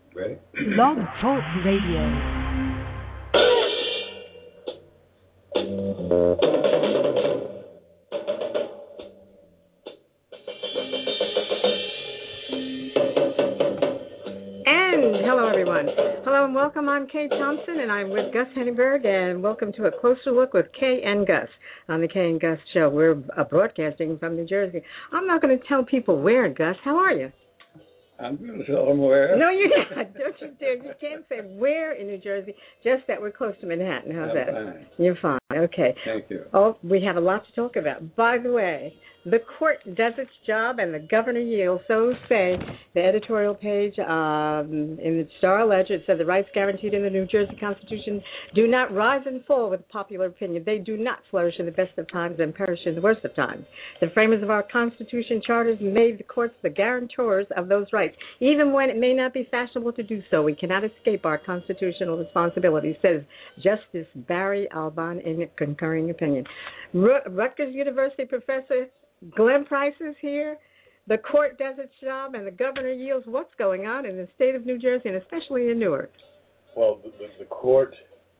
Ready? Blog Talk Radio. Hello, everyone. Hello and welcome. I'm Kay Thompson, and I'm with Gus Henneberg, and welcome to A Closer Look with Kay and Gus on the Kay and Gus Show. We're broadcasting from New Jersey. I'm not going to tell people where, Gus. How are you? I'm going to tell them where. No, you're not. Don't you dare. You can't say where in New Jersey, just that we're close to Manhattan. How's that? Fine. You're fine. Okay. Thank you. Oh, we have a lot to talk about. By the way, the court does its job and the governor yields. So say the editorial page in the Star Ledger, it said the rights guaranteed in the New Jersey Constitution do not rise and fall with popular opinion. They do not flourish in the best of times and perish in the worst of times. The framers of our Constitution charters made the courts the guarantors of those rights. Even when it may not be fashionable to do so, we cannot escape our constitutional responsibility, says Justice Barry Alban in a concurring opinion. Rutgers University professor Glenn Price is here. The court does its job, and the governor yields. What's going on in the state of New Jersey, and especially in Newark? Well, the court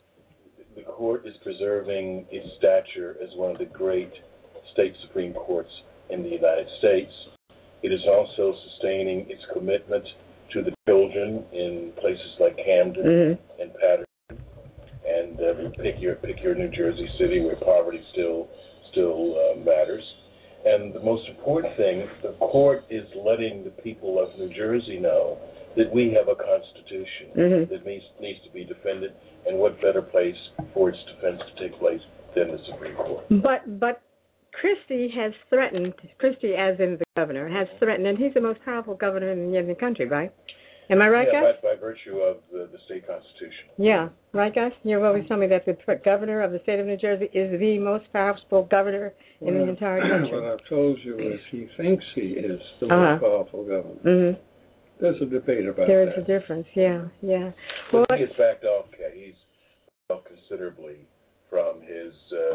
is preserving its stature as one of the great state Supreme Courts in the United States. It is also sustaining its commitment to the children in places like Camden and Paterson, and pick your New Jersey city where poverty still matters. And the most important thing, the court is letting the people of New Jersey know that we have a constitution that needs to be defended, and what better place for its defense to take place than the Supreme Court. But Christie has threatened, Christie as in the governor, has threatened, and he's the most powerful governor in the country, right? Am I right, guys? By virtue of the state constitution. Yeah, right, guys? You've always told me that the governor of the state of New Jersey is the most powerful governor in the entire country. What I've told you is he thinks he is the most powerful governor. There's a debate about that. There is a difference, yeah. Well, he has backed off, Kay. He's backed off considerably from his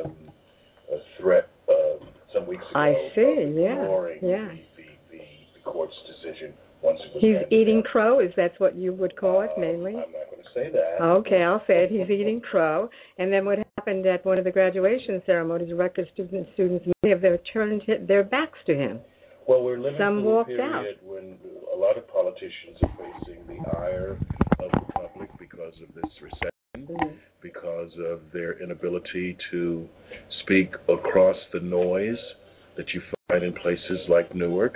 threat some weeks ago. I see, ignoring the court's decision. He's eating crow, is that what you would call it, mainly? I'm not going to say that. Okay, I'll say it. He's eating crow. And then what happened at one of the graduation ceremonies, Rutgers students many of them turned their backs to him. Well, we're living through a period out. when a lot of politicians are facing the ire of the public because of this recession, because of their inability to speak across the noise that you find in places like Newark.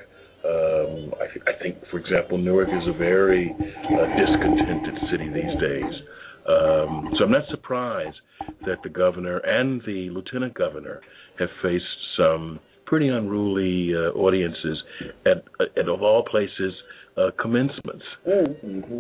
I think, for example, Newark is a very discontented city these days. So I'm not surprised that the governor and the lieutenant governor have faced some pretty unruly audiences at of all places, commencements. And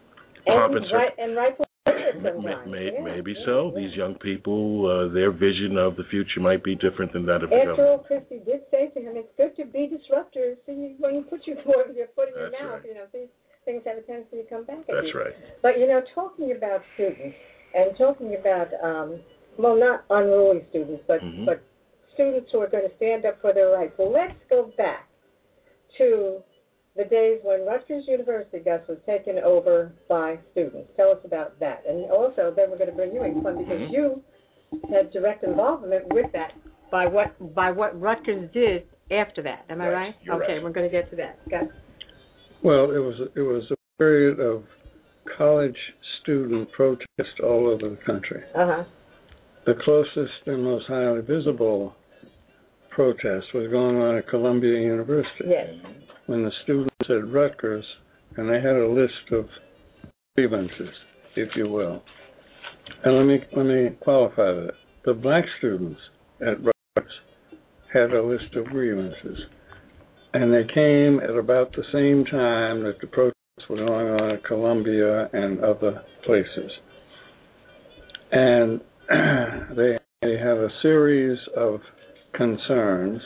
rightfully maybe so. These young people, their vision of the future might be different than that of the government. After all, Christie did say to him, it's good to be disruptors. See, when you put your foot in your mouth, right. These things have a tendency to come back at That's you. right. But, talking about students and talking about, not unruly students, but students who are going to stand up for their rights. Well, let's go back to the days when Rutgers University, Gus, was taken over by students. Tell us about that. And also, then we're going to bring you in, because you had direct involvement with that by what Rutgers did after that. Am I right? Okay, right. We're going to get to that. Gus. Well, it was a period of college student protest all over the country. The closest and most highly visible protest was going on at Columbia University. Yes. When the students at Rutgers, and they had a list of grievances, if you will. And let me qualify that. The black students at Rutgers had a list of grievances, and they came at about the same time that the protests were going on at Columbia and other places. And they had a series of concerns,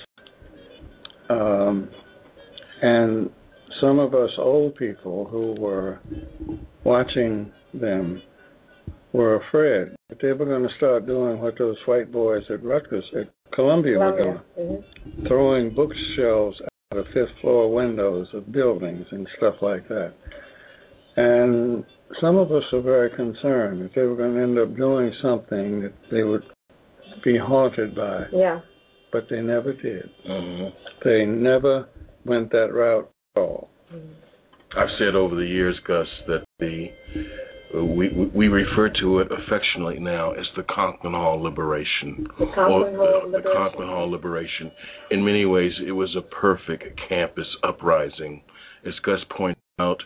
and some of us old people who were watching them were afraid that they were going to start doing what those white boys at Rutgers, at Columbia were doing, throwing bookshelves out of fifth-floor windows of buildings and stuff like that. And some of us were very concerned that they were going to end up doing something that they would be haunted by. Yeah. But they never did. Mm-hmm. They never went that route at all. I've said over the years, Gus, that we refer to it affectionately now as the Conklin Hall Liberation. The Conklin Hall Liberation. The Conklin Hall Liberation. In many ways, it was a perfect campus uprising. As Gus pointed out,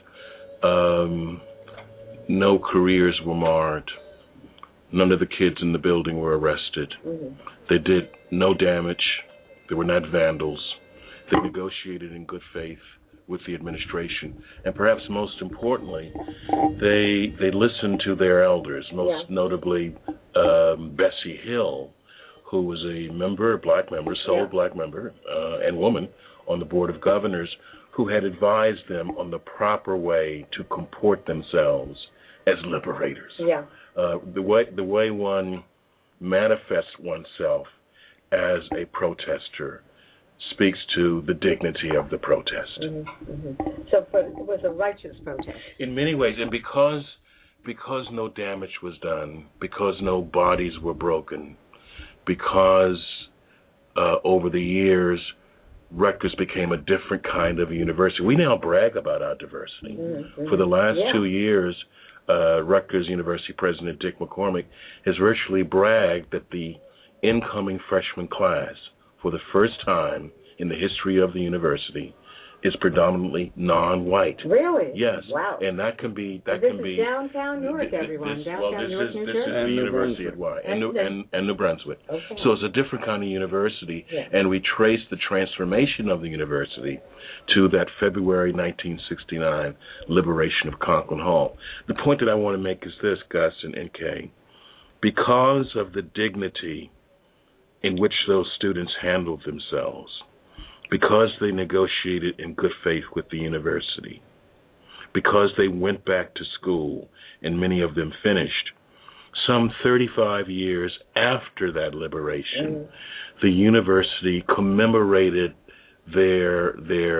no careers were marred. None of the kids in the building were arrested. Mm-hmm. They did no damage. They were not vandals. They negotiated in good faith with the administration. And perhaps most importantly, they listened to their elders, most notably Bessie Hill, who was a member, a black member, sole black member, and woman on the Board of Governors, who had advised them on the proper way to comport themselves as liberators. Yeah. The way one manifests oneself as a protester speaks to the dignity of the protest. Mm-hmm. Mm-hmm. So it was a righteous protest. In many ways, and because no damage was done, because no bodies were broken, because over the years Rutgers became a different kind of university. We now brag about our diversity. Mm-hmm. For the last 2 years, Rutgers University President Dick McCormick has virtually bragged that the incoming freshman class, for the first time in the history of the university, is predominantly non-white. Really? Yes. Wow. And that can be this is downtown Newark, everyone. Downtown Newark, New Jersey. This is the University at Y and New Brunswick. Okay. So it's a different kind of university, and we trace the transformation of the university to that February 1969 liberation of Conklin Hall. The point that I want to make is this, Gus and NK. Because of the dignity in which those students handled themselves, because they negotiated in good faith with the university, because they went back to school, and many of them finished, some 35 years after that liberation, the university commemorated their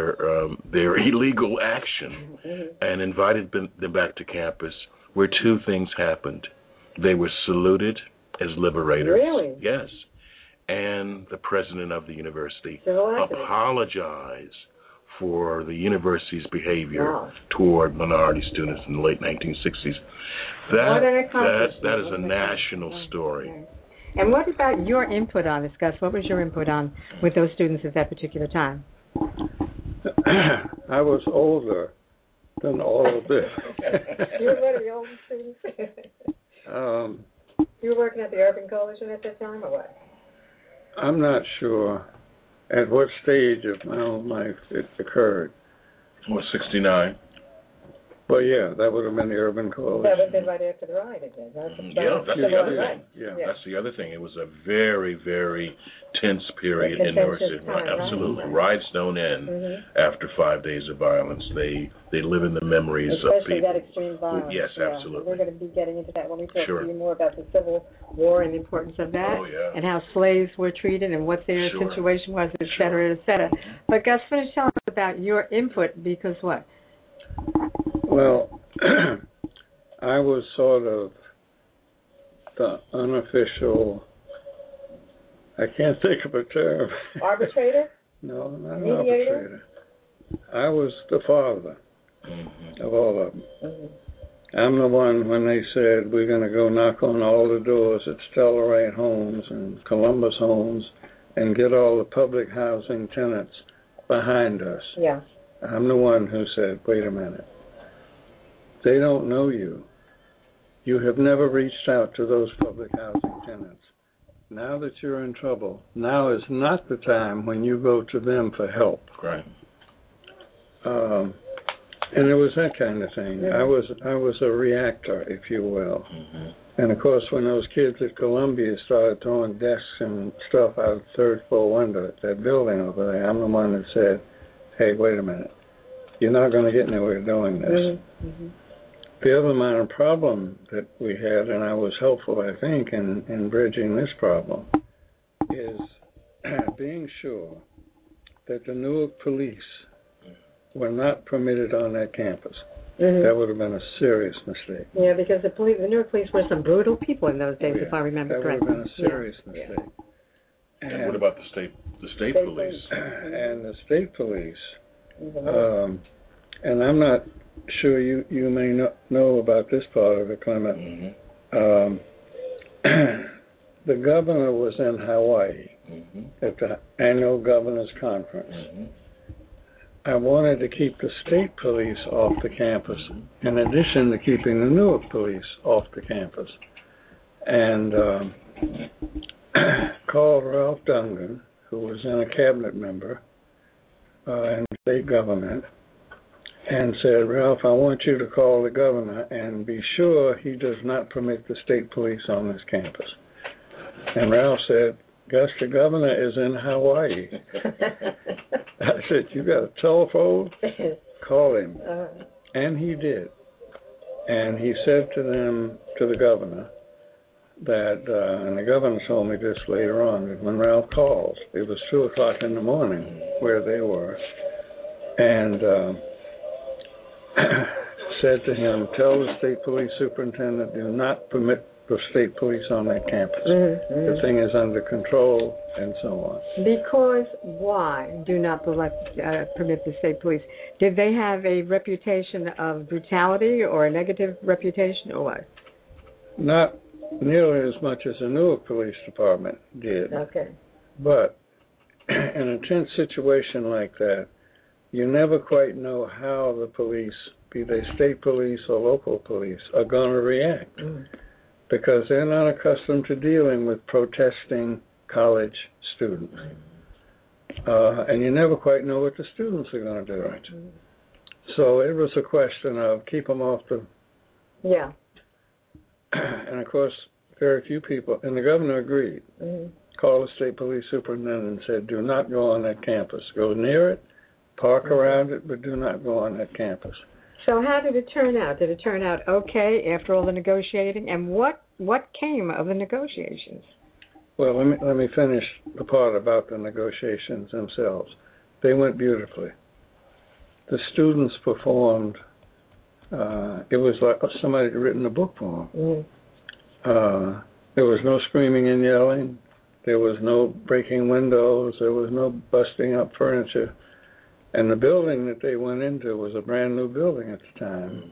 illegal action and invited them back to campus, where two things happened. They were saluted as liberators. Really? Yes. And the president of the university apologized for the university's behavior toward minority students in the late 1960s. That is a national story. And what about your input on this, Gus? What was your input on with those students at that particular time? I was older than all of this. You were one of the older students? You were working at the Urban Coalition at that time, or what? I'm not sure at what stage of my own life it occurred. It was 69. Well, yeah, that would have been the Urban Coalition. That would have been right after the riot again. That's the other thing. Yeah, that's the other thing. It was a very, very tense period in New York City. Absolutely. Riots don't end after 5 days of violence. They live in the memories of people. Especially that extreme violence. Yes, absolutely. We're going to be getting into that when we talk to you more about the Civil War and the importance of that, and how slaves were treated and what their situation was, et cetera, et cetera. But Gus, finish telling us about your input, because what? Well, I was sort of the unofficial, I can't think of a term. Arbitrator? No, not an mediator? arbitrator. I was the father of all of them. I'm the one when they said we're going to go knock on all the doors at Stellarite Homes and Columbus Homes and get all the public housing tenants behind us. Yeah. I'm the one who said, wait a minute. They don't know you. You have never reached out to those public housing tenants. Now that you're in trouble, now is not the time when you go to them for help. Right. And it was that kind of thing. Yeah. I was a reactor, if you will. And of course, when those kids at Columbia started throwing desks and stuff out of the third floor window at that building over there, I'm the one that said, hey, wait a minute. You're not going to get anywhere doing this. The other minor problem that we had, and I was helpful, I think, in bridging this problem, is being sure that the Newark police were not permitted on that campus. That would have been a serious mistake. Yeah, because the Newark police were some brutal people in those days, if I remember correctly. That would have been a serious mistake. And what about the state police? And the state police, and I'm not sure you may not know about this part of it, Clement. The governor was in Hawaii at the annual governor's conference. I wanted to keep the state police off the campus, in addition to keeping the Newark police off the campus. And called Ralph Dungan, who was then a cabinet member in state government, and said, Ralph, I want you to call the governor and be sure he does not permit the state police on this campus. And Ralph said, Gus, the governor is in Hawaii. I said, you got a telephone? Call him. And he did. And he said to the governor, that, and the governor told me this later on, that when Ralph called, it was 2 o'clock in the morning where they were, and said to him, tell the state police superintendent, do not permit the state police on that campus. The thing is under control, and so on. Because why do not permit the state police? Did they have a reputation of brutality or a negative reputation, or what? Not nearly as much as the Newark Police Department did. Okay. But in a tense situation like that, you never quite know how the police, be they state police or local police, are going to react. Because they're not accustomed to dealing with protesting college students. And you never quite know what the students are going to do. So it was a question of keep them off the... Yeah. And, of course, very few people, and the governor agreed, called the state police superintendent and said, do not go on that campus. Go near it, park around it, but do not go on that campus. So how did it turn out? Did it turn out okay after all the negotiating? And what came of the negotiations? Well, let me finish the part about the negotiations themselves. They went beautifully. The students performed. It was like somebody had written a book for them. There was no screaming and yelling. There was no breaking windows. There was no busting up furniture. And the building that they went into was a brand new building at the time.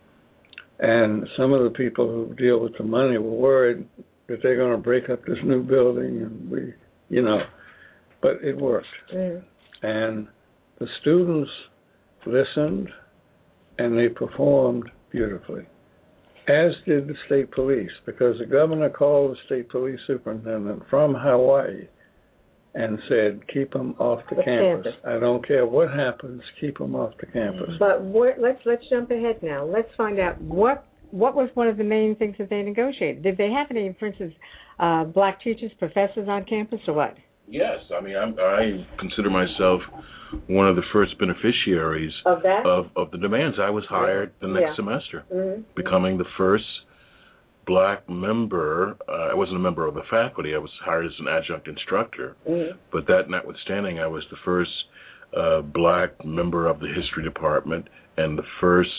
And some of the people who deal with the money were worried that they're going to break up this new building, and but it worked. And the students listened, and they performed beautifully, as did the state police, because the governor called the state police superintendent from Hawaii and said, keep them off the campus. I don't care what happens, keep them off the campus. But let's jump ahead now. Let's find out what was one of the main things that they negotiated. Did they have any, for instance, black teachers, professors on campus, or what? Yes. I mean, I consider myself one of the first beneficiaries of that? Of the demands. I was hired the next semester, becoming the first black member. I wasn't a member of the faculty. I was hired as an adjunct instructor. But that notwithstanding, I was the first black member of the history department and the first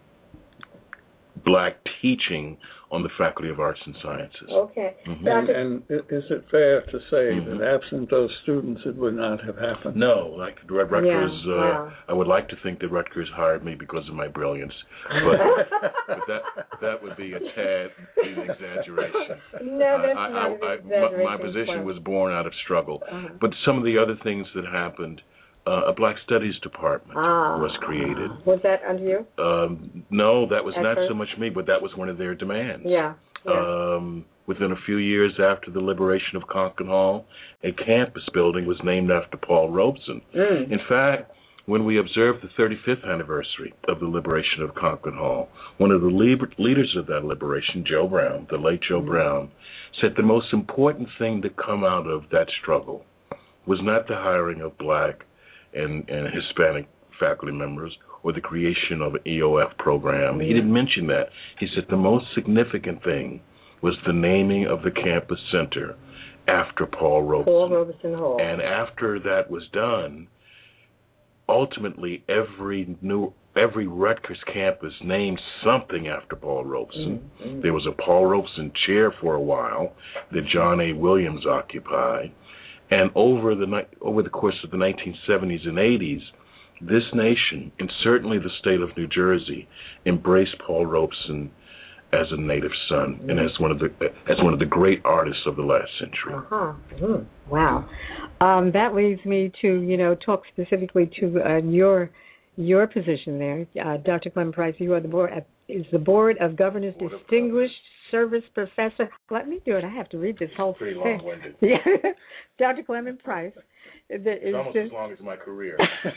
black teaching on the Faculty of Arts and Sciences. Okay. And is it fair to say that absent those students, it would not have happened? No, like Rutgers, I would like to think that Rutgers hired me because of my brilliance, but that would be a tad an exaggeration. No, that's not an exaggeration. My position was born out of struggle. But some of the other things that happened, a Black Studies department was created. Was that under you? No, that was not first? so much me, but that was one of their demands. Yeah. Within a few years after the liberation of Concord Hall, a campus building was named after Paul Robeson. In fact, when we observed the 35th anniversary of the liberation of Concord Hall, one of the leaders of that liberation, Joe Brown, the late Joe Brown, said the most important thing to come out of that struggle was not the hiring of black and Hispanic faculty members or the creation of an EOF program. He didn't mention that. He said the most significant thing was the naming of the campus center after Paul Robeson. Paul Robeson Hall. And after that was done, ultimately every every Rutgers campus named something after Paul Robeson. There was a Paul Robeson chair for a while that John A. Williams occupied. And over the course of the 1970s and 80s, this nation, and certainly the state of New Jersey, embraced Paul Robeson as a native son and as one of the great artists of the last century. Wow. That leads me to talk specifically to your position there, Dr. Clement Price. You are the Board of Governors Distinguished Service Professor. Let me do it. I have to read this whole thing. Pretty long-winded. Yeah. Dr. Clement Price. It's almost as long as my career.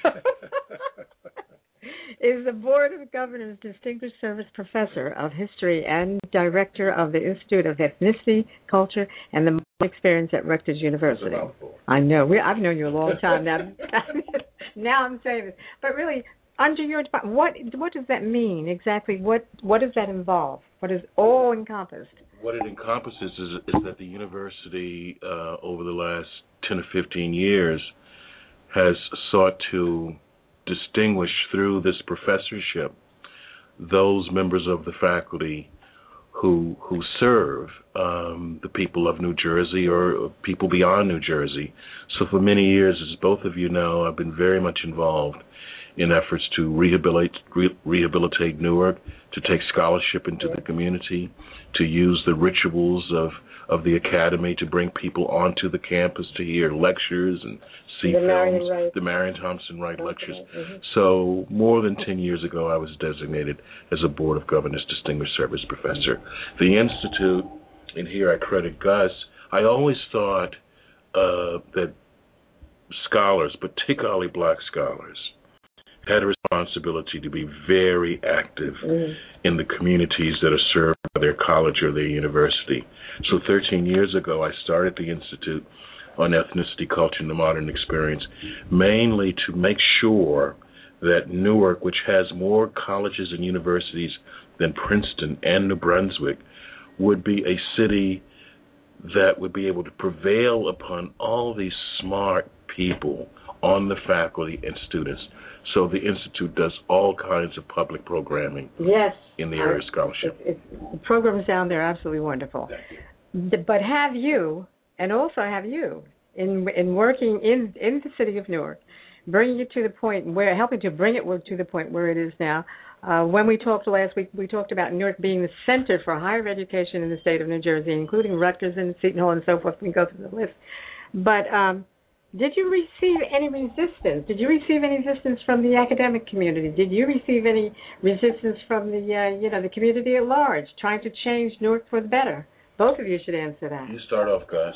Is the Board of Governors Distinguished Service Professor of History and Director of the Institute of Ethnicity, Culture, and the Modern Experience at Rutgers University. I know. I've known you a long time now. Now I'm saying this. But really, under your department, what does that mean exactly? What does that involve? What is all encompassed? What it encompasses is that the university, over the last 10 or 15 years, has sought to distinguish through this professorship those members of the faculty who serve the people of New Jersey or people beyond New Jersey. So for many years, as both of you know, I've been very much involved in efforts to rehabilitate Newark, to take scholarship into the community, to use the rituals of the academy to bring people onto the campus to hear lectures and see films, the Marion Thompson Wright lectures. So more than 10 years ago, I was designated as a Board of Governors Distinguished Service Professor. The Institute, and here I credit Gus, I always thought that scholars, particularly black scholars, had a responsibility to be very active in the communities that are served by their college or their university. So 13 years ago, I started the Institute on Ethnicity, Culture, and the Modern Experience, mainly to make sure that Newark, which has more colleges and universities than Princeton and New Brunswick, would be a city that would be able to prevail upon all these smart people on the faculty and students. So the Institute does all kinds of public programming in the area of scholarship. The programs down there are absolutely wonderful. But have you, in working in the city of Newark, bringing it to the point where, helping to bring it to the point where it is now. When we talked last week, we talked about Newark being the center for higher education in the state of New Jersey, including Rutgers and Seton Hall and so forth. We can go through the list. But did you receive any resistance? Did you receive any resistance from the academic community? Did you receive any resistance from the community at large, trying to change Newark for the better? Both of you should answer that. You start off, Gus.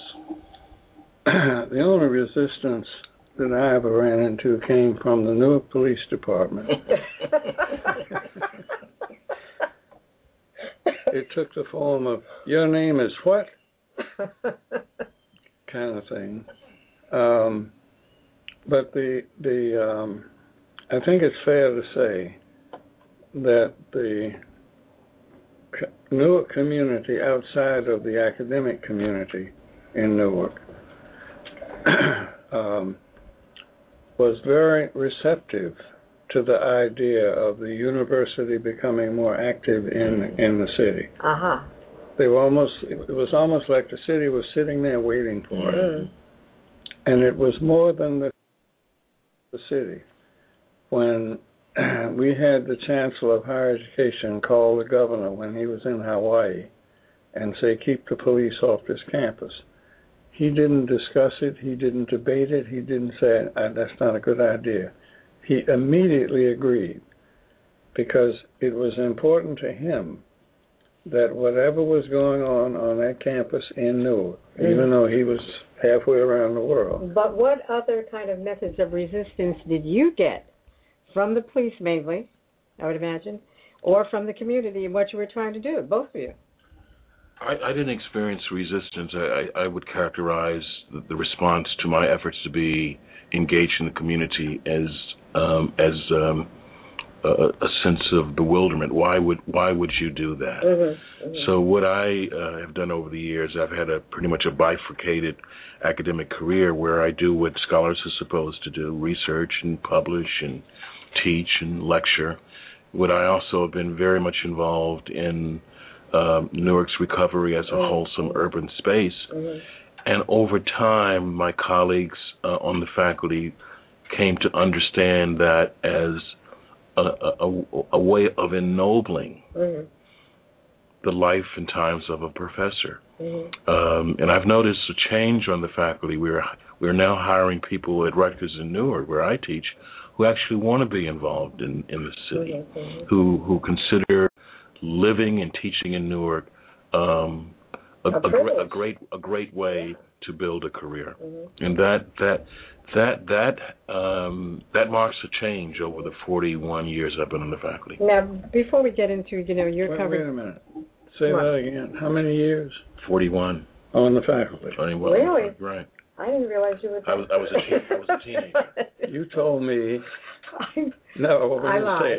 The only resistance that I ever ran into came from the Newark Police Department. It took the form of, your name is what? kind of thing. But I think it's fair to say that the Newark community outside of the academic community in Newark was very receptive to the idea of the university becoming more active in the city. They were it was almost like the city was sitting there waiting for it. And it was more than the city. When we had the Chancellor of Higher Education call the governor when he was in Hawaii and say, keep the police off this campus. He didn't discuss it. He didn't debate it. He didn't say, that's not a good idea. He immediately agreed because it was important to him that whatever was going on that campus in Newark, even though he was halfway around the world. But what other kind of methods of resistance did you get from the police mainly, I would imagine, or from the community in what you were trying to do, both of you? I didn't experience resistance. I would characterize the response to my efforts to be engaged in the community as a sense of bewilderment. Why would you do that? So what I have done over the years, I've had pretty much a bifurcated academic career where I do what scholars are supposed to do: research and publish and teach and lecture. But I also have been very much involved in Newark's recovery as a wholesome urban space. And over time, my colleagues on the faculty came to understand that as a way of ennobling the life and times of a professor. And I've noticed a change on the faculty. We're now hiring people at Rutgers in Newark, where I teach, who actually want to be involved in the city, who consider living and teaching in Newark a great way to build a career. And that marks a change over the 41 years I've been on the faculty. Now, before we get into, your coverage. Wait a minute. Say that again. How many years? 41. On the faculty. Really? Right. I didn't realize you were. I was a teenager. You told me. No, I lied.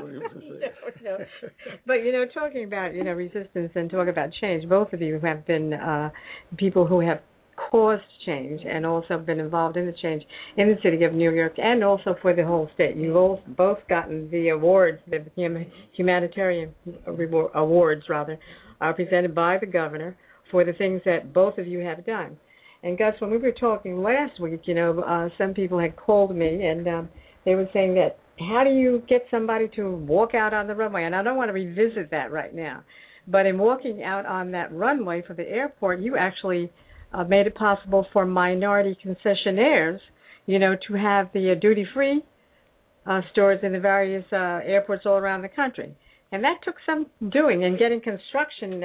No. But talking about resistance and talking about change, both of you have been people who have caused change and also been involved in the change in the city of New York and also for the whole state. You've both gotten the awards, the humanitarian awards, presented by the governor for the things that both of you have done. And Gus, when we were talking last week, some people had called me and they were saying that, how do you get somebody to walk out on the runway? And I don't want to revisit that right now. But in walking out on that runway for the airport, you actually made it possible for minority concessionaires, to have the duty-free stores in the various airports all around the country. And that took some doing and getting construction,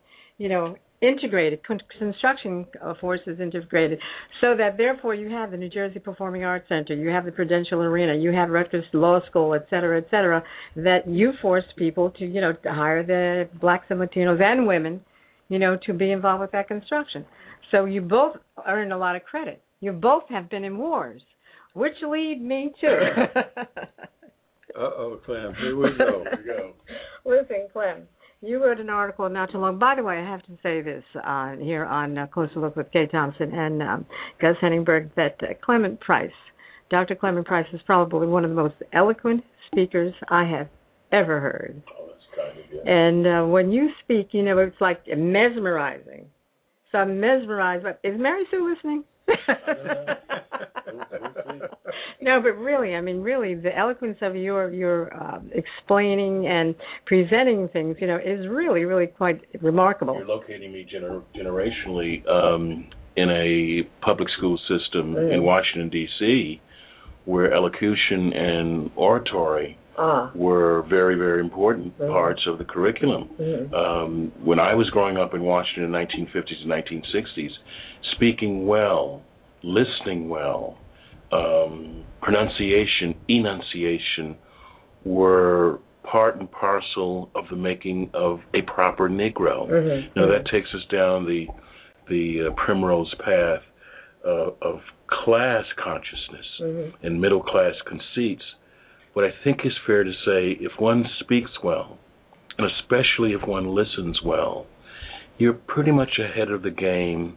integrated, construction forces integrated, so that therefore you have the New Jersey Performing Arts Center, you have the Prudential Arena, you have Rutgers Law School, et cetera, that you forced people to, to hire the blacks and Latinos and women, to be involved with that construction. So you both earned a lot of credit. You both have been in wars, which lead me to... Clem, here we go. Listen, Clem, you wrote an article not too long. By the way, I have to say this here on Closer Look with Kay Thompson and Gus Henningberg, that Dr. Clement Price is probably one of the most eloquent speakers I have ever heard. Oh, that's kind of good. And when you speak, it's like mesmerizing. So I'm mesmerized. But is Mary Sue listening? No, but really, the eloquence of your explaining and presenting things, is really, really quite remarkable. You're locating me generationally in a public school system in Washington, D.C., where elocution and oratory were very, very important parts of the curriculum. When I was growing up in Washington in the 1950s and 1960s, speaking well, listening well, pronunciation, enunciation were part and parcel of the making of a proper Negro. Now that takes us down the primrose path of class consciousness and middle class conceits. What I think is fair to say, if one speaks well, and especially if one listens well, you're pretty much ahead of the game.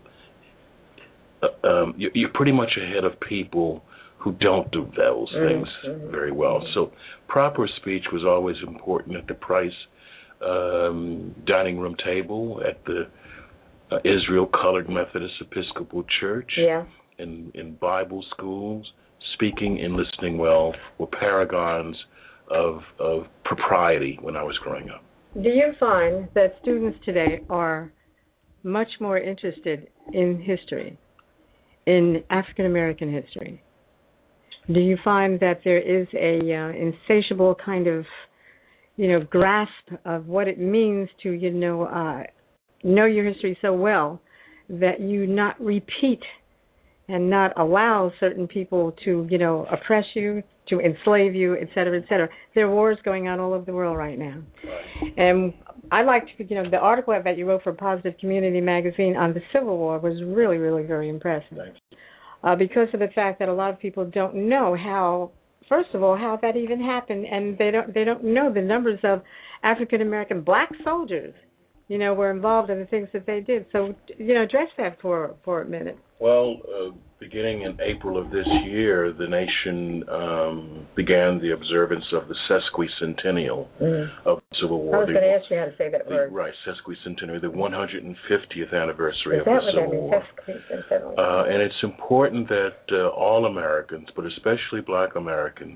You're pretty much ahead of people who don't do those things very well. So proper speech was always important at the Price dining room table at the Israel Colored Methodist Episcopal Church, in Bible schools. Speaking and listening well were paragons of propriety when I was growing up. Do you find that students today are much more interested in history, in African American history? Do you find that there is a insatiable kind of, grasp of what it means to, know your history so well that you not repeat and not allow certain people to, oppress you, to enslave you, et cetera, et cetera? There are wars going on all over the world right now. And I liked, the article that you wrote for Positive Community magazine on the Civil War was really, really very impressive. Thanks. Because of the fact that a lot of people don't know how, first of all, how that even happened, and they don't know the numbers of African American black soldiers, were involved in the things that they did. So, address that for a minute. Well, beginning in April of this year, the nation began the observance of the sesquicentennial of the Civil War. I was going to ask you how to say that word. Right, sesquicentenary, the 150th anniversary of Is that the what Civil that War. means? And it's important that all Americans, but especially Black Americans,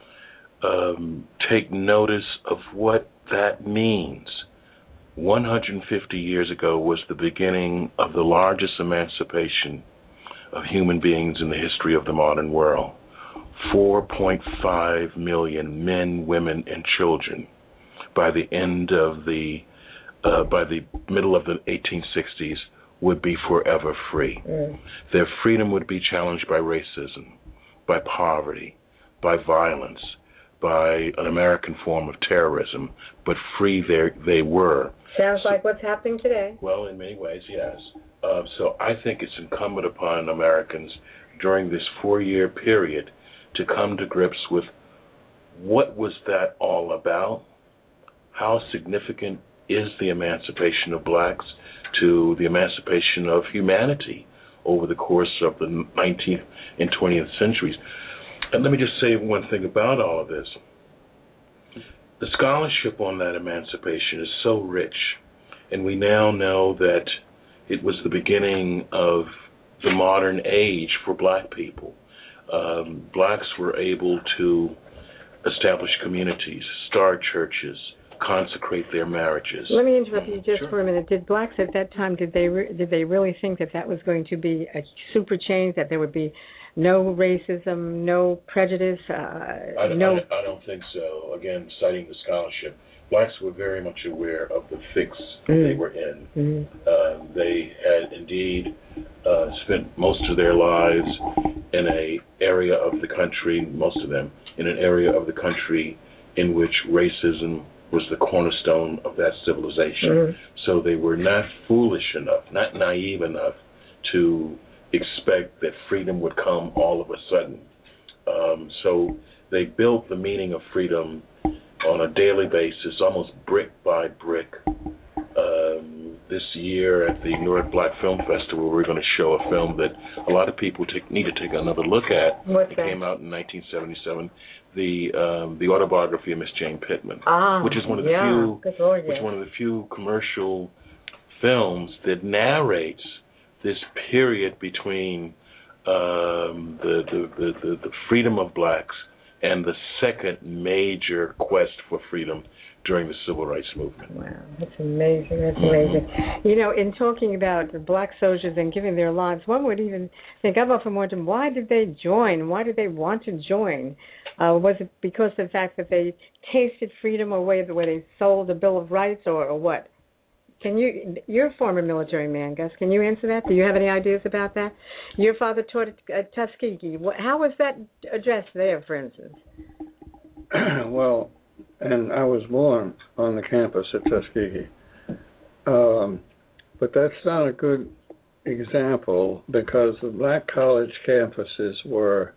take notice of what that means. 150 years ago was the beginning of the largest emancipation of human beings in the history of the modern world. 4.5 million men, women, and children by the end of by the middle of the 1860s would be forever free. Their freedom would be challenged by racism, by poverty, by violence, by an American form of terrorism, but free they were. Sounds like what's happening today. Well, in many ways, yes. So I think it's incumbent upon Americans during this 4-year period to come to grips with what was that all about, how significant is the emancipation of blacks to the emancipation of humanity over the course of the 19th and 20th centuries. And let me just say one thing about all of this. The scholarship on that emancipation is so rich, and we now know that it was the beginning of the modern age for black people. Blacks were able to establish communities, start churches, consecrate their marriages. Let me interrupt you just for a minute. Did blacks at that time, did they really think that was going to be a super change, that there would be no racism, no prejudice? I don't think so. Again, citing the scholarship, blacks were very much aware of the fix they were in. They had indeed spent most of their lives in an area of the country, most of them, in an area of the country in which racism was the cornerstone of that civilization. So they were not foolish enough, not naive enough to expect that freedom would come all of a sudden. So they built the meaning of freedom on a daily basis, almost brick by brick. This year at the Newark Black Film Festival, we're going to show a film that a lot of people need to take another look at. What's it that? Came out in 1977. The autobiography of Miss Jane Pittman, which is one of the few commercial films that narrates this period between the freedom of blacks and the second major quest for freedom during the Civil Rights Movement. Wow, that's amazing. That's amazing. You know, in talking about the black soldiers and giving their lives, one would even think, I've often wondered, why did they join? Why did they want to join? Was it because of the fact that they tasted freedom, or where they sold the Bill of Rights, or what? You're a former military man, Gus. Can you answer that? Do you have any ideas about that? Your father taught at Tuskegee. How was that addressed there, for instance? Well, and I was born on the campus at Tuskegee. But that's not a good example, because the black college campuses were,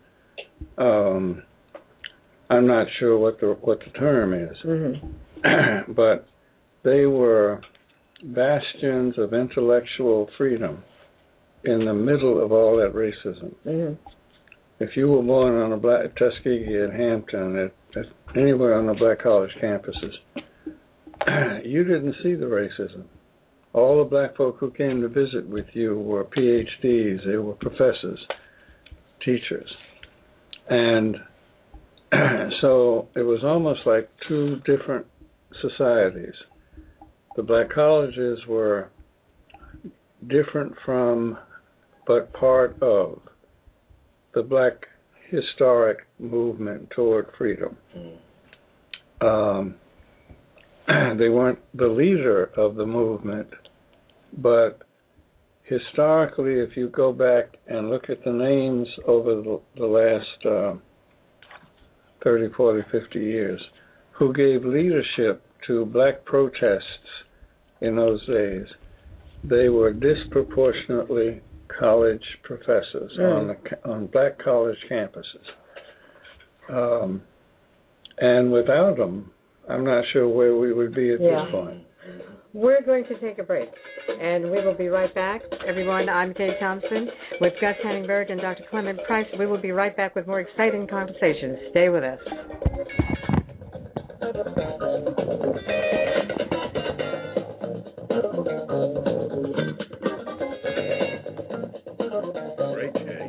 I'm not sure what the term is, but they were bastions of intellectual freedom in the middle of all that racism. If you were born on a Tuskegee, at Hampton, at anywhere on the black college campuses, you didn't see the racism. All the black folk who came to visit with you were PhDs, they were professors, teachers. And so it was almost like two different societies. The black colleges were different from, but part of, the black historic movement toward freedom. They weren't the leader of the movement, but historically, if you go back and look at the names over the last 30, 40, 50 years, who gave leadership to black protests in those days, they were disproportionately college professors on black college campuses. And without them, I'm not sure where we would be at this point. We're going to take a break, and we will be right back. Everyone, I'm Kay Thompson with Gus Henningberg and Dr. Clement Price. We will be right back with more exciting conversations. Stay with us. Great, Kay.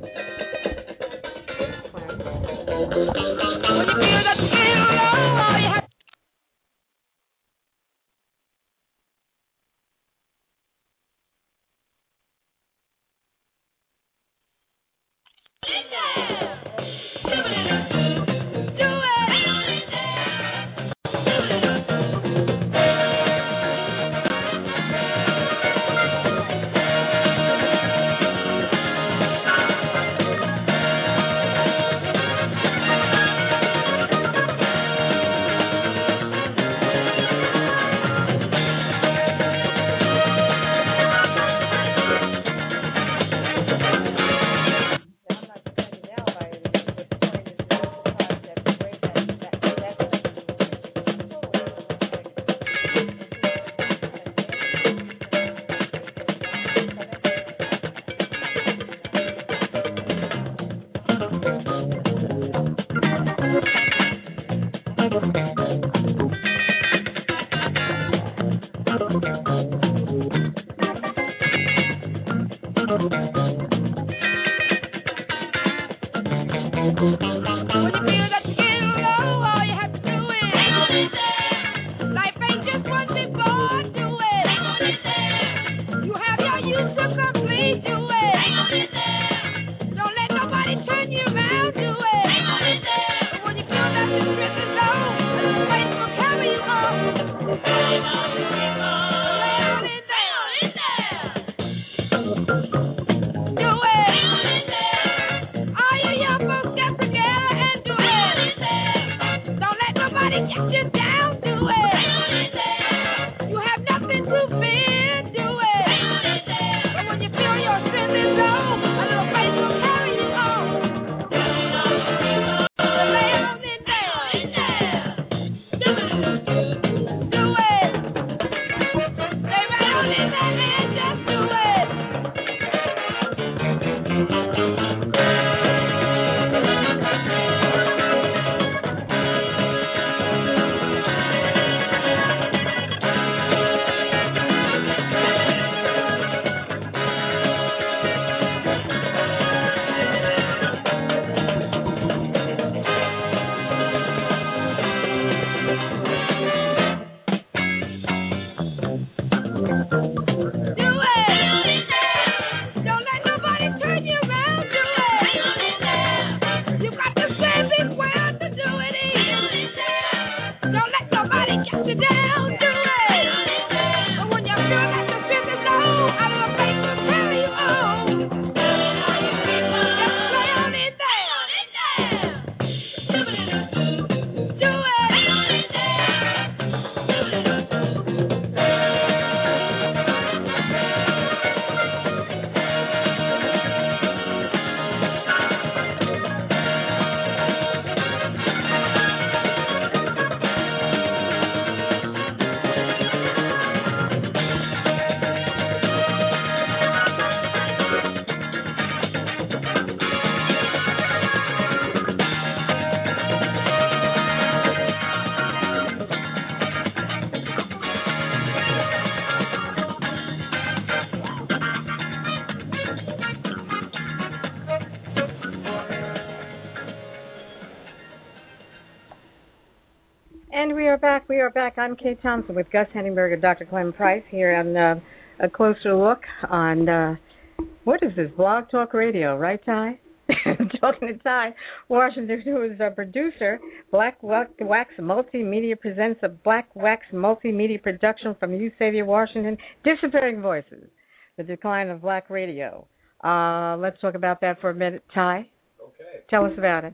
We are back. I'm Kay Thompson with Gus Henningberg and Dr. Clement Price here on a closer look on, what is this, Blog Talk Radio, right, Ty? Talking to Ty Washington, who is our producer. Black Wax Multimedia presents a Black Wax Multimedia production from U Xavier, Washington, Disappearing Voices, the decline of black radio. Let's talk about that for a minute. Ty? Okay. Tell us about it.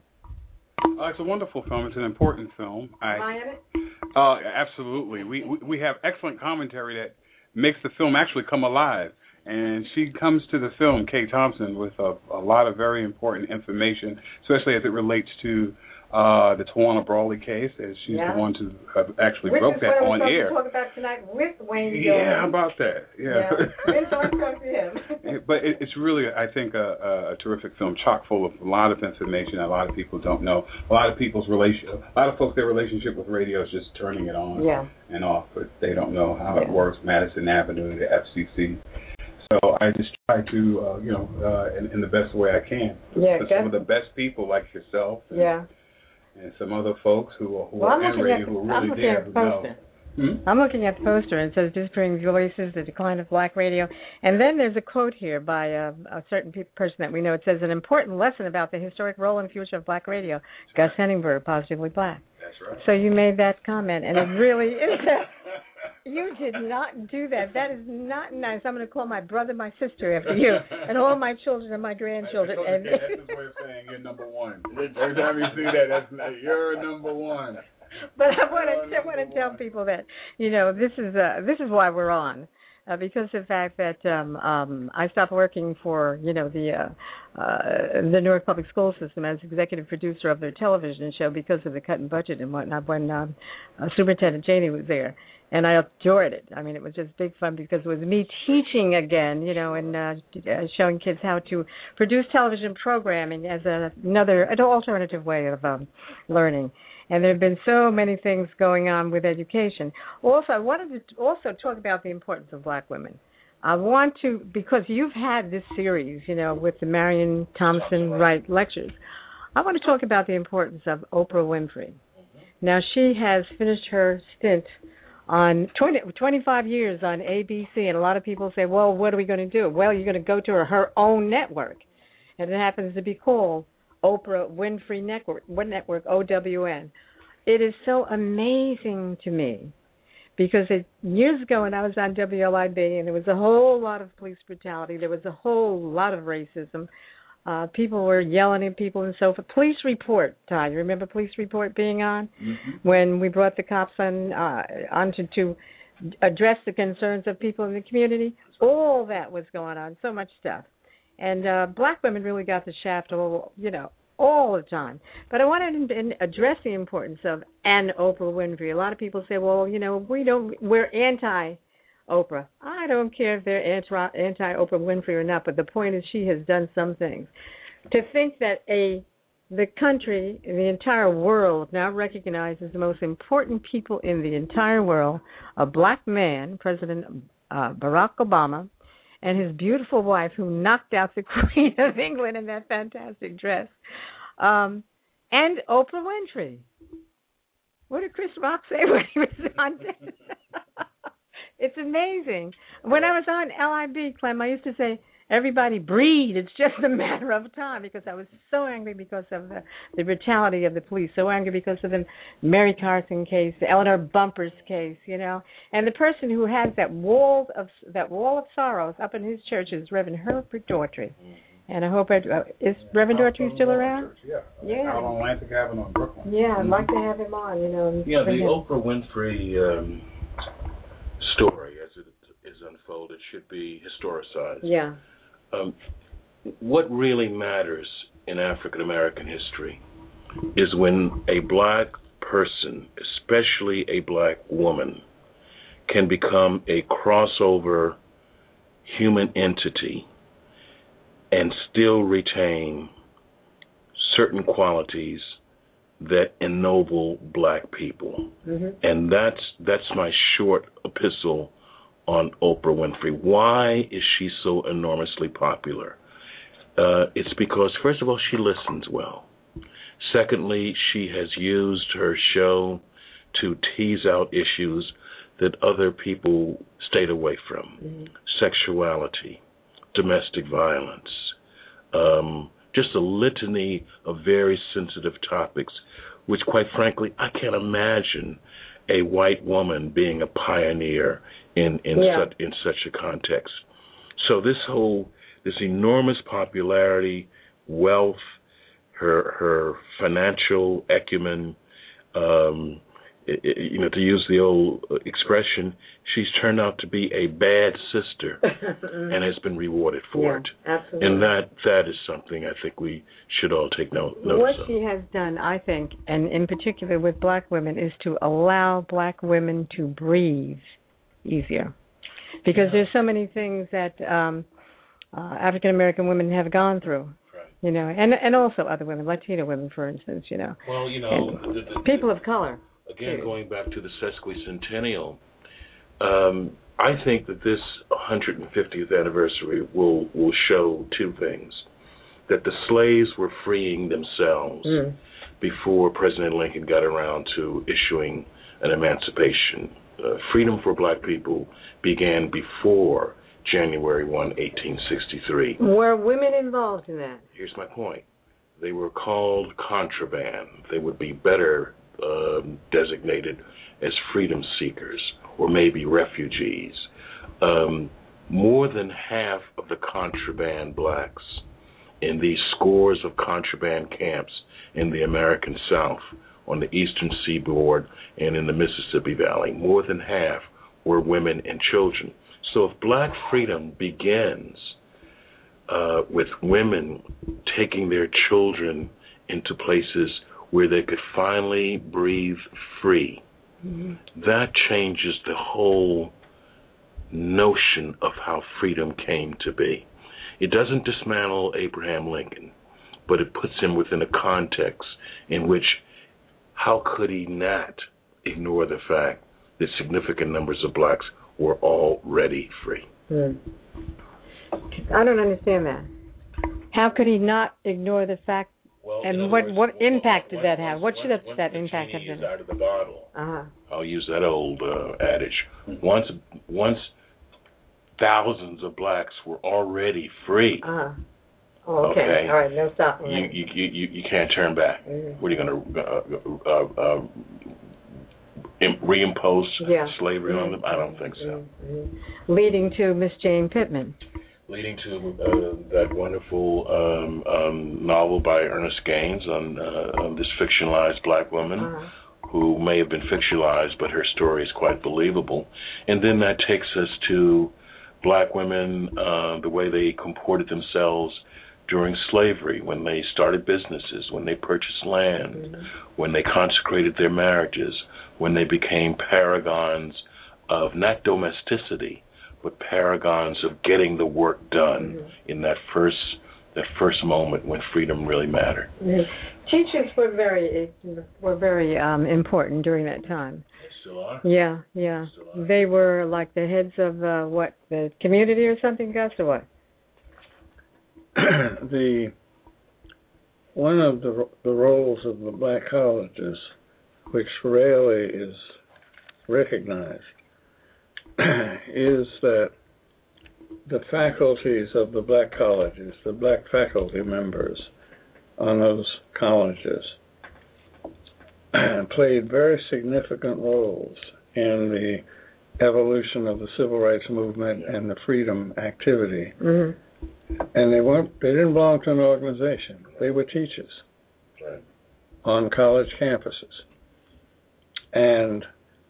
It's a wonderful film. It's an important film. Am I in it? Absolutely. We have excellent commentary that makes the film actually come alive. And she comes to the film, Kay Thompson, with a lot of very important information, especially as it relates to the Tawana Brawley case, as she's the one to actually broke that on air. Talk about tonight with Wayne Gilman. Yeah, how about that? Yeah. Talk to him. But it's really, I think, a terrific film, chock full of a lot of information that a lot of people don't know. A lot of folks, their relationship with radio is just turning it on and off, but they don't know how it works. Madison Avenue, the FCC. So I just try to, in the best way I can. Some of the best people like yourself. And some other folks who are in radio who are really there who know. I'm looking at the poster, and it says Disappearing Voices, the Decline of Black Radio. And then there's a quote here by a certain person that we know. It says, an important lesson about the historic role and future of black radio. Gus Henningsberg, Positively Black. That's right. So you made that comment, and it really is that. You did not do that. That is not nice. I'm going to call my brother, my sister after you, and all my children and my grandchildren. That's his way of saying you're number one. Every time you see that, you're number one. But I want to tell people that this is why we're on. Because of the fact that I stopped working for the Newark Public School System as executive producer of their television show because of the cut in budget and whatnot when Superintendent Janey was there, and I enjoyed it. I mean, it was just big fun because it was me teaching again, and showing kids how to produce television programming as an alternative way of learning. And there have been so many things going on with education. Also, I wanted to also talk about the importance of black women. I want to, because you've had this series, with the Marion Thompson Wright lectures. I want to talk about the importance of Oprah Winfrey. Now, she has finished her stint on 25 years on ABC, and a lot of people say, well, what are we going to do? Well, you're going to go to her own network, and it happens to be called Oprah Winfrey Network, OWN. It is so amazing to me because years ago when I was on WLIB and there was a whole lot of police brutality, there was a whole lot of racism. People were yelling at people and so forth. Police Report, Ty, you remember Police Report being on? Mm-hmm. When we brought the cops on to address the concerns of people in the community? All that was going on, so much stuff. And black women really got the shaft all the time. But I wanted to address the importance of an Oprah Winfrey. A lot of people say, well, we're anti-Oprah. I don't care if they're anti-Oprah Winfrey or not, but the point is she has done some things. To think that the country, the entire world now recognizes the most important people in the entire world, a black man, President Barack Obama, and his beautiful wife, who knocked out the Queen of England in that fantastic dress, and Oprah Winfrey. What did Chris Rock say when he was on? It's amazing. When I was on LIB, Clem, I used to say, everybody breathe. It's just a matter of time, because I was so angry because of the brutality of the police, so angry because of the Mary Carson case, the Eleanor Bumpurs case, And the person who has that wall of sorrows up in his church is Reverend Herbert Daughtry. And I hope is Reverend Daughtry still around? Church, yeah. Out on Atlantic Avenue in Brooklyn. Yeah, I'd like to have him on, the Oprah Winfrey story, as it is unfolded, should be historicized. Yeah. What really matters in African American history is when a black person, especially a black woman, can become a crossover human entity and still retain certain qualities that ennoble black people. Mm-hmm. And that's my short epistle on Oprah Winfrey. Why is she so enormously popular? It's because, first of all, she listens well. Secondly, she has used her show to tease out issues that other people stayed away from. Mm-hmm. Sexuality, domestic violence, just a litany of very sensitive topics, which, quite frankly, I can't imagine a white woman being a pioneer in such a context. So this enormous popularity, wealth, her financial acumen, to use the old expression, she's turned out to be a bad sister and has been rewarded for it. Absolutely. And that is something I think we should all take notice of. What she has done, I think, and in particular with black women, is to allow black women to breathe easier. Because there's so many things that African American women have gone through. Right. And also other women, Latino women, for instance, Well, people of color. Again, going back to the sesquicentennial, I think that this 150th anniversary will show two things. That the slaves were freeing themselves before President Lincoln got around to issuing an emancipation. Freedom for black people began before January 1, 1863. Were women involved in that? Here's my point. They were called contraband. They would be better designated as freedom seekers or maybe refugees. More than half of the contraband blacks in these scores of contraband camps in the American South, on the eastern seaboard and in the Mississippi Valley, more than half were women and children. So if black freedom begins with women taking their children into places where they could finally breathe free, that changes the whole notion of how freedom came to be. It doesn't dismantle Abraham Lincoln, but it puts him within a context in which how could he not ignore the fact that significant numbers of blacks were already free? I don't understand that. How could he not ignore the fact? Well, and what impact did that have? What should that impact have been? Out of the bottle. I'll use that old adage. Once thousands of blacks were already free. Oh, okay. All right. No stopping. You can't turn back. What are you going to reimpose slavery on them? I don't think so. Leading to Miss Jane Pittman. Leading to that wonderful novel by Ernest Gaines on this fictionalized black woman who may have been fictionalized, but her story is quite believable. And then that takes us to black women, the way they comported themselves during slavery, when they started businesses, when they purchased land, when they consecrated their marriages, when they became paragons of not domesticity, but paragons of getting the work done in that first moment when freedom really mattered. Teachers were very important during that time. They still are. Yeah. They were like the heads of the community or something, Gus, or what? One of the roles of the black colleges, which rarely is recognized, is that the faculties of the black colleges, the black faculty members on those colleges, played very significant roles in the evolution of the civil rights movement and the freedom activity. And they didn't belong to an organization. They were teachers on college campuses. And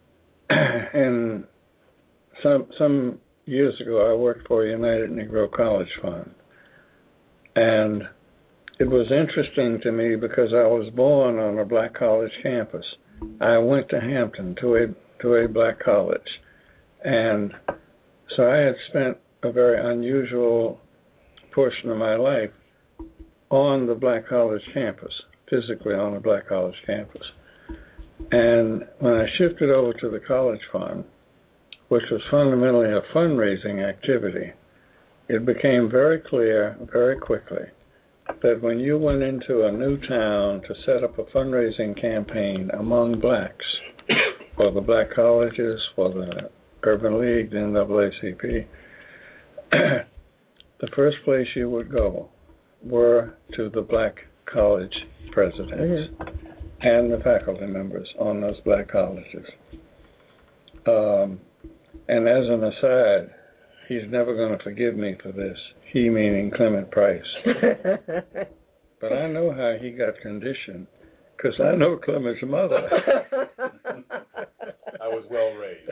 some years ago, I worked for United Negro College Fund. And it was interesting to me because I was born on a black college campus. I went to Hampton to a black college. And so I had spent a very unusual portion of my life on the black college campus, physically on the black college campus. And when I shifted over to the college fund, which was fundamentally a fundraising activity, it became very clear very quickly that when you went into a new town to set up a fundraising campaign among blacks for the black colleges, for the Urban League, the NAACP, the first place you would go were to the black college presidents and the faculty members on those black colleges. And as an aside, he's never going to forgive me for this, he meaning Clement Price. But I know how he got conditioned, because I know Clement's mother. was well raised.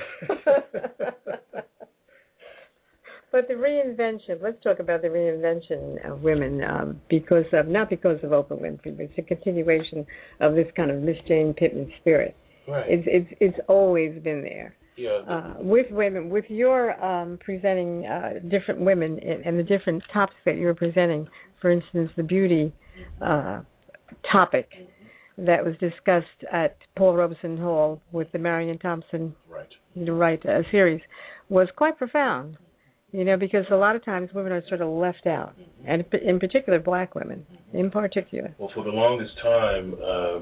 But the reinvention, let's talk about the reinvention of women, not because of Oprah Winfrey, but it's a continuation of this kind of Miss Jane Pittman spirit. Right. It's always been there. Yeah. With women, with your presenting different women and the different topics that you were presenting, for instance, the beauty topic that was discussed at Paul Robeson Hall with the Marion Thompson series was quite profound. Because a lot of times women are sort of left out, and in particular black women, in particular. Well, for the longest time,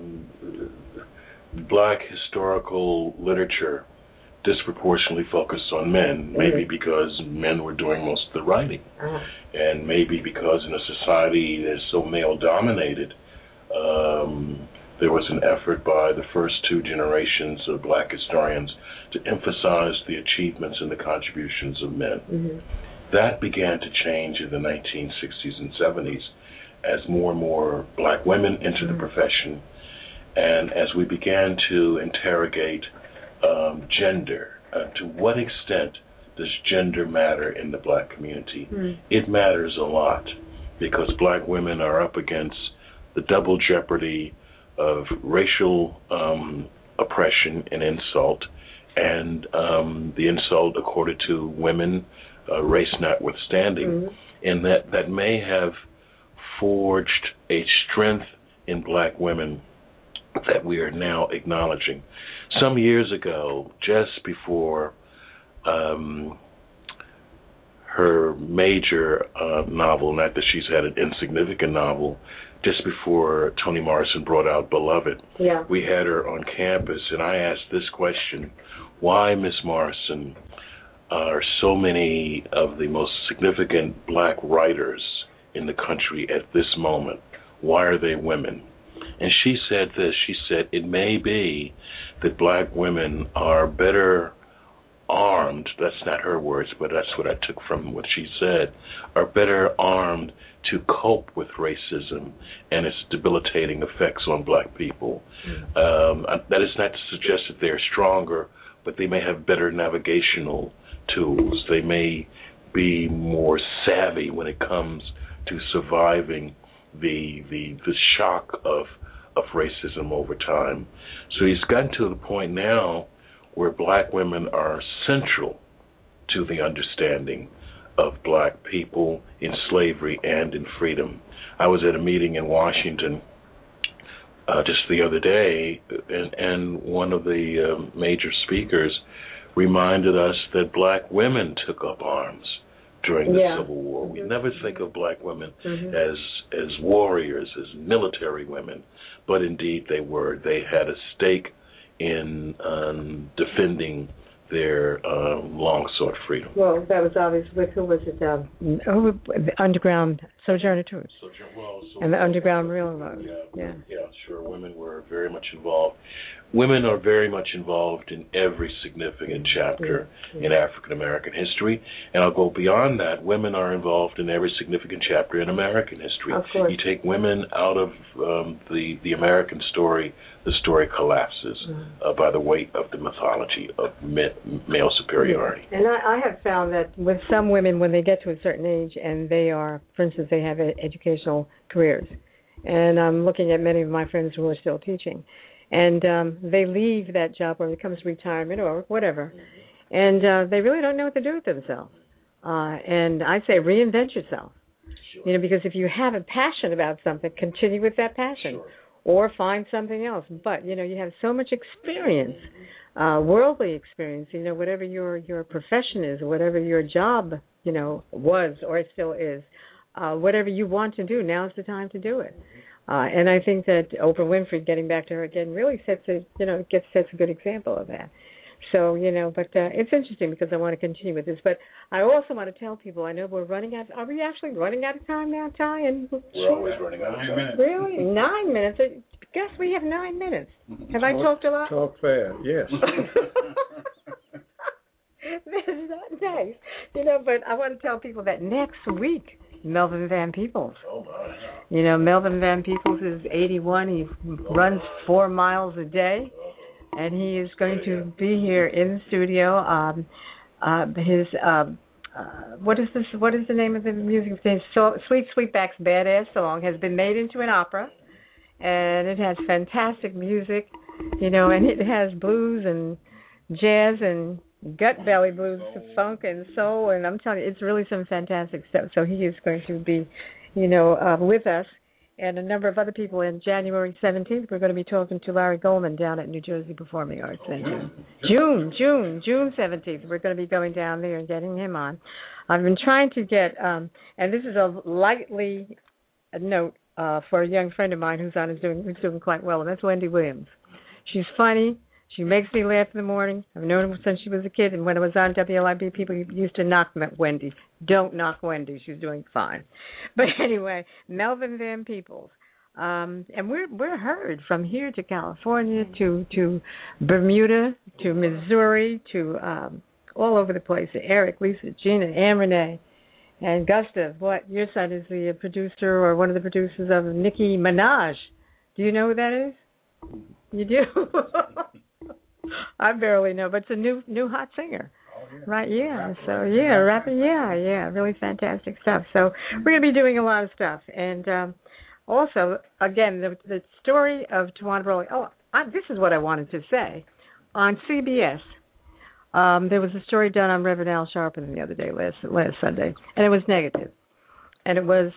black historical literature disproportionately focused on men, maybe because men were doing most of the writing, and maybe because in a society that's so male-dominated, there was an effort by the first two generations of black historians to emphasize the achievements and the contributions of men. That began to change in the 1960s and 70s as more and more black women entered the profession, and as we began to interrogate gender. To what extent does gender matter in the black community? It matters a lot, because black women are up against the double jeopardy of racial oppression and insult, and the insult accorded to women, race notwithstanding, and that may have forged a strength in black women that we are now acknowledging. Some years ago, just before her major novel, not that she's had an insignificant novel, just before Toni Morrison brought out Beloved, we had her on campus, and I asked this question: why, Miss Morrison, are so many of the most significant black writers in the country at this moment, why are they women? And she said this, she said, it may be that black women are better armed, that's not her words, but that's what I took from what she said, are better armed to cope with racism and its debilitating effects on black people. That is not to suggest that they're stronger, but they may have better navigational tools. They may be more savvy when it comes to surviving the shock of racism over time. So he's gotten to the point now where black women are central to the understanding of black people in slavery and in freedom. I was at a meeting in Washington just the other day, and one of the major speakers reminded us that black women took up arms during the Civil War. We never think of black women as warriors, as military women, but indeed they were. They had a stake in defending their long-sought freedom. Well, that was obvious. With who was it? The Underground Sojourner Truth. And the Underground Railroad. Yeah, sure. Women were very much involved. Women are very much involved in every significant chapter in African American history, and I'll go beyond that. Women are involved in every significant chapter in American history. Of course. You take women out of the American story, the story collapses by the weight of the mythology of male superiority. And I have found that with some women, when they get to a certain age and they are, for instance, they have educational careers, and I'm looking at many of my friends who are still teaching, and they leave that job or it comes to retirement or whatever, and they really don't know what to do with themselves. And I say reinvent yourself, because if you have a passion about something, continue with that passion, or find something else. But, you have so much experience, worldly experience, whatever your profession is, whatever your job, was or still is, whatever you want to do, now's the time to do it. And I think that Oprah Winfrey, getting back to her again, really sets a good example of that. So, but it's interesting because I want to continue with this. But I also want to tell people, I know we're running out. Are we actually running out of time now, Ty? We're always running out of time. 9 minutes. Really? 9 minutes? Guess we have 9 minutes. Have I talked a lot? Talk fast, yes. That's not nice. But I want to tell people that next week, Melvin Van Peebles. Oh, my. Melvin Van Peebles is 81. He runs 4 miles a day. and he is going to be here in the studio. What is this? What is the name of the music? Sweet Sweetback's Badass Song has been made into an opera, and it has fantastic music, and it has blues and jazz and gut belly blues, funk and soul, and I'm telling you, it's really some fantastic stuff. So he is going to be, with us, and a number of other people. In January 17th, we're going to be talking to Larry Goldman down at New Jersey Performing Arts Center. June 17th, we're going to be going down there and getting him on. I've been trying to get, and this is a note for a young friend of mine who's doing quite well, and that's Wendy Williams. She's funny. She makes me laugh in the morning. I've known her since she was a kid, and when I was on WLIB, people used to knock Wendy. Don't knock Wendy. She's doing fine. But anyway, Melvin Van Peebles. And we're heard from here to California, to Bermuda, to Missouri, to all over the place. Eric, Lisa, Gina, Ann Renee, and Gustav. What? Your son is the producer or one of the producers of Nicki Minaj. Do you know who that is? You do? I barely know, but it's a new hot singer. Oh, yeah. Right, yeah. So, yeah, rapping, yeah, really fantastic stuff. So we're going to be doing a lot of stuff. And also, again, the story of Tawana Brawley. This is what I wanted to say. On CBS, there was a story done on Reverend Al Sharpton the other day, last Sunday, and it was negative. And it was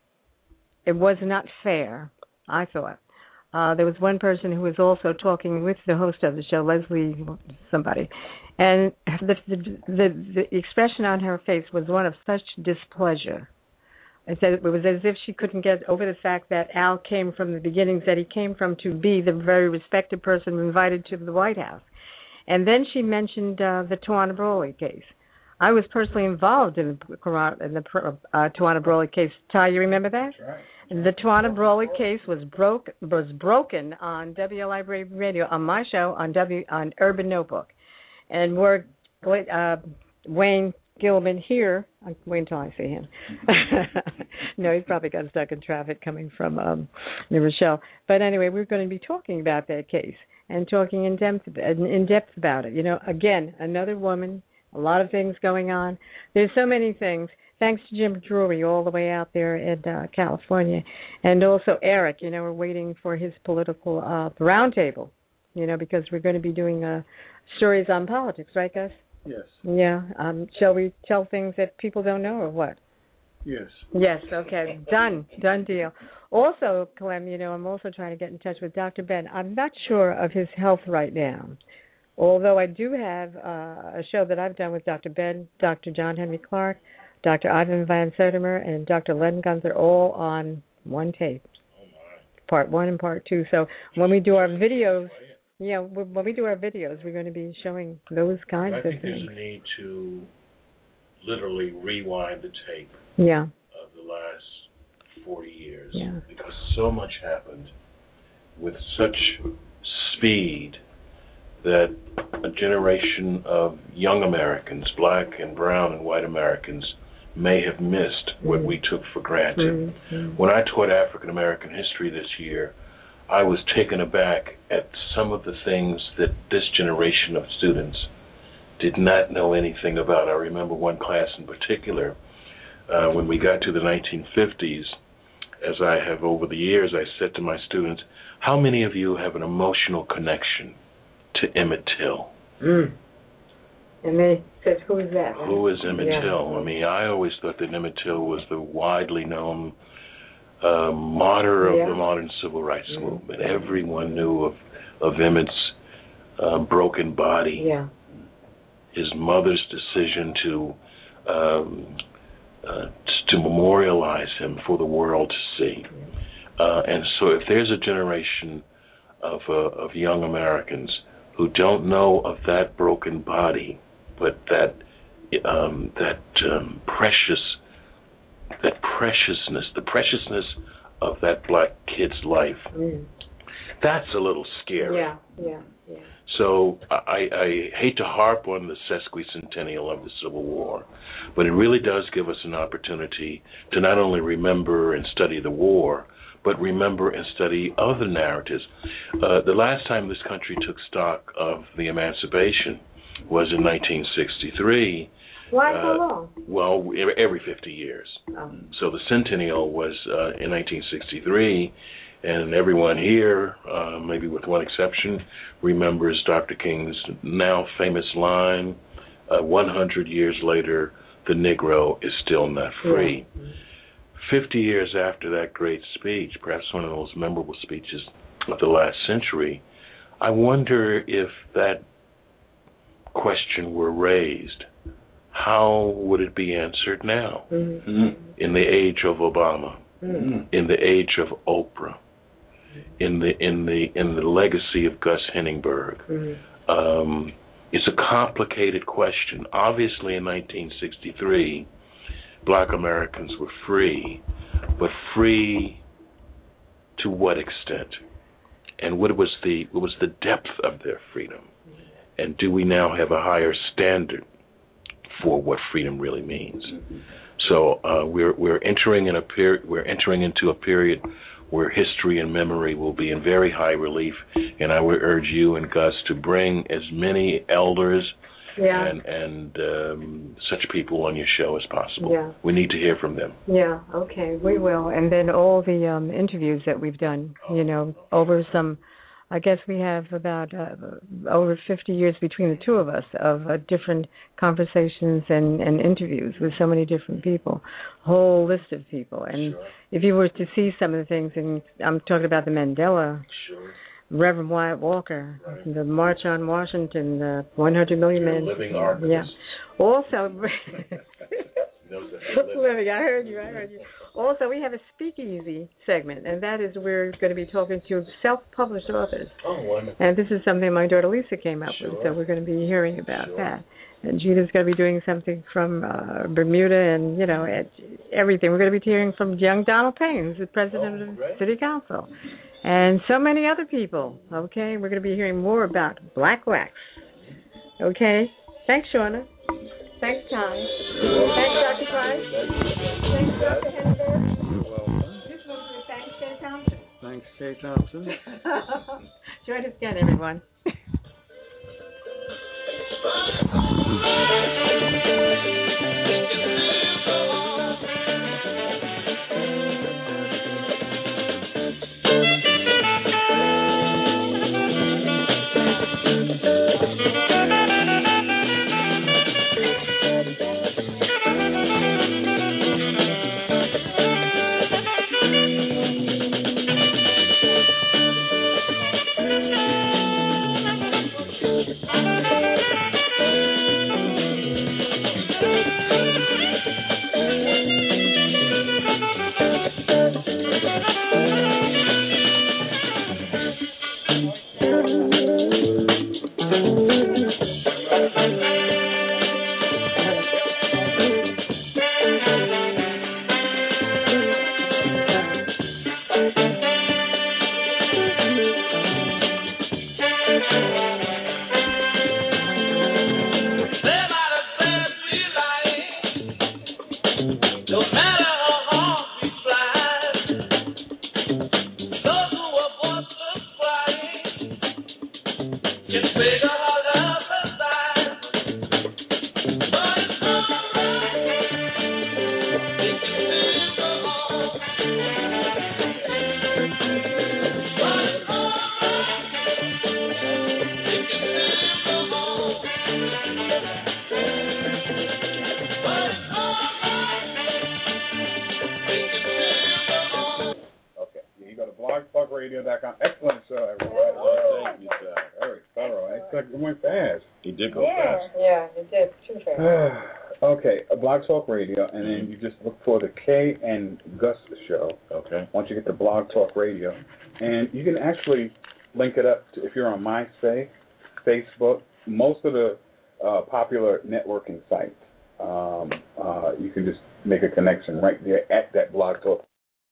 not fair, I thought. There was one person who was also talking with the host of the show, Leslie somebody, and the expression on her face was one of such displeasure. It was as if she couldn't get over the fact that Al came from the beginnings that he came from to be the very respected person invited to the White House. And then she mentioned the Tawana Brawley case. I was personally involved in the Tawana Brawley case. Ty, you remember that? That's right. The Tawana Brawley case was broken on WLIB Radio on my show on Urban Notebook, and we're Wayne Gilman here. Wait until I see him. No, he's probably got stuck in traffic coming from New Rochelle. But anyway, we're going to be talking about that case and talking in depth about it. Again, another woman, a lot of things going on. There's so many things. Thanks to Jim Drury all the way out there in California. And also Eric, we're waiting for his political roundtable, because we're going to be doing stories on politics, right, Gus? Yes. Yeah. Shall we tell things that people don't know or what? Yes. Yes, okay. Done deal. Also, Clem, I'm also trying to get in touch with Dr. Ben. I'm not sure of his health right now. Although I do have a show that I've done with Dr. Ben, Dr. John Henry Clark, Dr. Ivan Van Sotomer, and Dr. Len Gunther, all on one tape, part 1 and part 2. So when we do our videos, we're going to be showing those kinds of things. I think there's a need to literally rewind the tape of the last 40 years because so much happened with such speed that a generation of young Americans, black and brown and white Americans, may have missed what we took for granted. Mm-hmm. When I taught African American history this year, I was taken aback at some of the things that this generation of students did not know anything about. I remember one class in particular, when we got to the 1950s, as I have over the years, I said to my students, how many of you have an emotional connection to Emmett Till? Mm. And they said, who is that? Who is Emmett Till? I mean, I always thought that Emmett Till was the widely known martyr of the modern civil rights movement. Everyone knew of Emmett's broken body, his mother's decision to memorialize him for the world to see. And so if there's a generation of young Americans who don't know of that broken body, but that preciousness, the preciousness of that black kid's life, that's a little scary. Yeah. So I hate to harp on the sesquicentennial of the Civil War, but it really does give us an opportunity to not only remember and study the war, but remember and study other narratives. The last time this country took stock of the emancipation was in 1963. Why so long? Well, every 50 years. So the centennial was in 1963, and everyone here, maybe with one exception, remembers Dr. King's now famous line, 100 years later, the Negro is still not free. Yeah. 50 years after that great speech, perhaps one of the most memorable speeches of the last century, I wonder if that question were raised, how would it be answered now? In the age of Obama, in the age of Oprah, in the legacy of Gus Henningsberg? It's a complicated question. Obviously, in 1963, Black Americans were free, but free to what extent? And what was the depth of their freedom? And do we now have a higher standard for what freedom really means? So we're entering into a period where history and memory will be in very high relief, and I would urge you and Gus to bring as many elders and such people on your show as possible. Yeah. We need to hear from them. Yeah, okay, we will. And then all the interviews that we've done, over some, I guess we have about over 50 years between the two of us of different conversations and interviews with so many different people, a whole list of people. And if you were to see some of the things, and I'm talking about the Mandela, Reverend Wyatt Walker, the March on Washington, the 100 Million Men. Living artists. Yeah. Also, Living, I heard you. Also, we have a speakeasy segment, and that is we're going to be talking to self-published authors. Oh, wonderful. And this is something my daughter Lisa came up with, so we're going to be hearing about that. And Gina's going to be doing something from Bermuda and, everything. We're going to be hearing from young Donald Payne, who's the president of the City Council, and so many other people, okay? We're going to be hearing more about Black Wax, okay? Thanks, Shauna. Thanks, Tom. Thanks, Dr. Price. Thanks, Dr. Henningsberg. This was thanks, Jay Thompson. Thanks, Jay Thompson. Join us again, everyone. blogtalkradio.com. Excellent show, everybody. Thank you, sir. Very thorough. It went fast. He did go fast. Yeah, it did. Too fast. Okay, Blog Talk Radio, and then you just look for the Kay and Gus show. Okay. Once you get the Blog Talk Radio, and you can actually link it up to, if you're on MySpace, Facebook, most of the popular networking sites. You can just make a connection right there at that Blog Talk